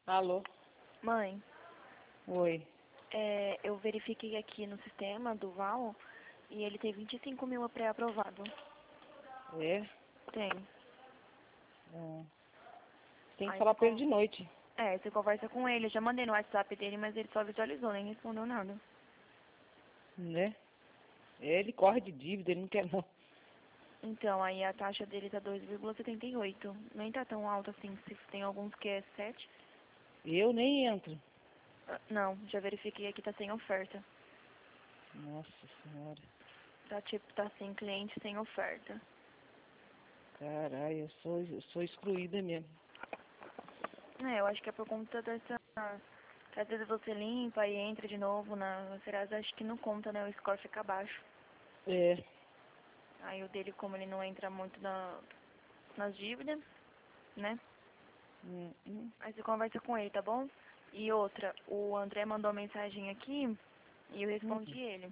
Alô? Mãe, Oi. eu verifiquei aqui no sistema do Val e ele tem 25 mil pré-aprovado. É? Tem. Hum. Tem que Aí falar pra ele de noite. você conversa com ele. Eu já mandei no WhatsApp dele, mas ele só visualizou, nem respondeu nada. Né? Ele corre de dívida, ele não quer não. Então, aí a taxa dele tá 2,78. Nem tá tão alta assim. Se tem alguns que é 7. Eu nem entro. Não, já verifiquei aqui, tá sem oferta. Nossa senhora. Tá tipo, tá sem cliente, sem oferta. Caralho, eu sou excluída mesmo. Eu acho que é por conta dessa... Que às vezes você limpa e entra de novo na Serasa, acho que não conta, né? O score fica baixo. É. Aí o dele, como ele não entra muito nas dívidas, né? Hum. Aí você conversa com ele, tá bom? E outra, o André mandou uma mensagem aqui e eu respondi Hum. ele.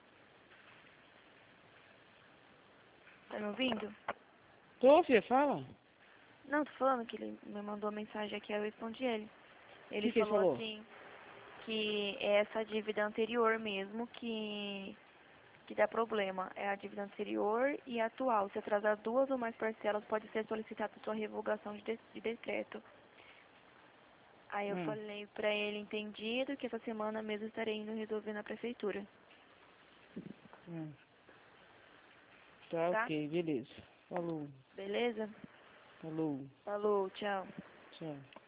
Tá me ouvindo? Tô, filha, fala. Não, tô falando que ele me mandou uma mensagem aqui, aí eu respondi ele. O Ele que ele falou falou? assim, que é essa dívida anterior mesmo que dá problema. É a dívida anterior e a atual. Se atrasar duas ou mais parcelas, pode ser solicitada sua revogação de decreto. Aí eu Hum. falei pra ele, entendido, que essa semana mesmo estarei indo resolver na prefeitura. Hum. Tá, Tá? ok, beleza. Falou. Beleza? Falou. Falou, tchau. Tchau.